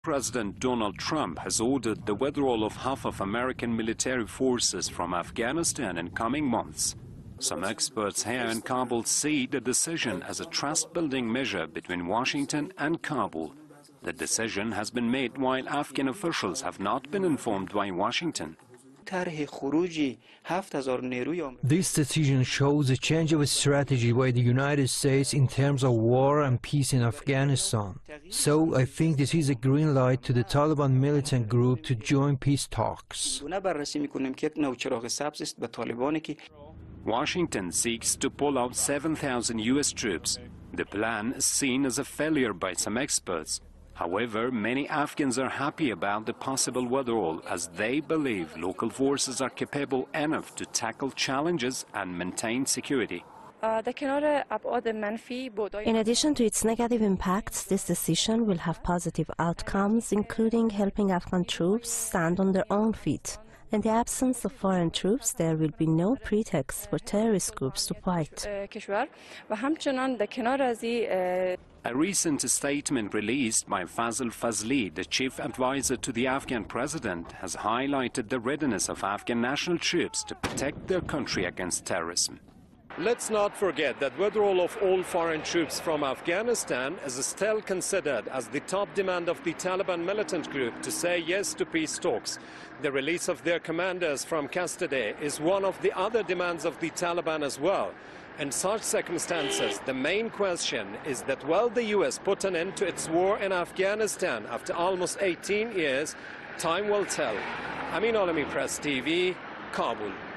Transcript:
President Donald Trump has ordered the withdrawal of half of American military forces from Afghanistan in coming months. Some experts here in Kabul see the decision as a trust-building measure between Washington and Kabul. The decision has been made while Afghan officials have not been informed by Washington. This decision shows a change of strategy by the United States in terms of war and peace in Afghanistan. So I think this is a green light to the Taliban militant group to join peace talks. Washington seeks to pull out 7,000 U.S. troops. The plan is seen as a failure by some experts. However, many Afghans are happy about the possible withdrawal as they believe local forces are capable enough to tackle challenges and maintain security. In addition to its negative impacts, this decision will have positive outcomes, including helping Afghan troops stand on their own feet. In the absence of foreign troops, there will be no pretext for terrorist groups to fight. A recent statement released by Fazl Fazli, the chief advisor to the Afghan president, has highlighted the readiness of Afghan national troops to protect their country against terrorism. Let's not forget that withdrawal of all foreign troops from Afghanistan is still considered as the top demand of the Taliban militant group to say yes to peace talks. The release of their commanders from custody is one of the other demands of the Taliban as well. In such circumstances, the main question is that will the U.S. put an end to its war in Afghanistan after almost 18 years? Time will tell. Amin Alami, Press TV, Kabul.